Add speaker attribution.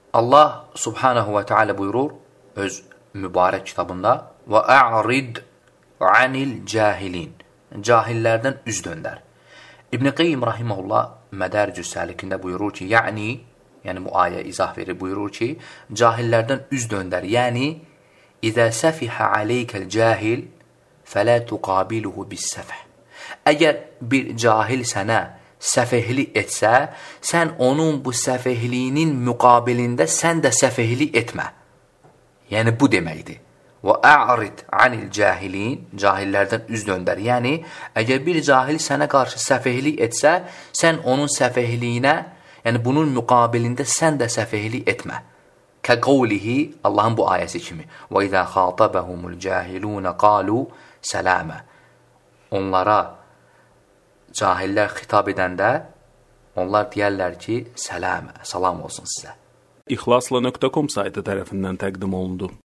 Speaker 1: Allah subhanahu və teala buyurur öz mübarək kitabında və a'rid anil cahilin. Cahillərdən üz döndər. İbn Qayyim rahimehullah Mədəricüs Salikində buyurur ki, yəni bu ayə izah verir, buyurur ki, cahillərdən üz döndər. Yəni İzə səfihə aleykəl cahil fələ tuqabiluhu bis-səfh. Əgər bir cahil sənə səfehlik etsə, sən onun bu səfehliyinin müqabilində sən də səfehlik etmə. Yəni bu deməkdir. Və a'rid anil cahilin, cahillərdən üz döndər. Yəni əgər bir cahil sənə qarşı səfehlik etsə, sən onun səfehliyinə, yəni bunun müqabilində sən də səfehlik etmə. Kəqavlihi, Allahın bu ayəsi kimi. Və izə xatabəhumul cahilun qalu sələmə. Onlara cahillər xitab edəndə onlar deyərlər ki, salam olsun sizə.
Speaker 2: İxlasla.com saytı tərəfindən təqdim olundu.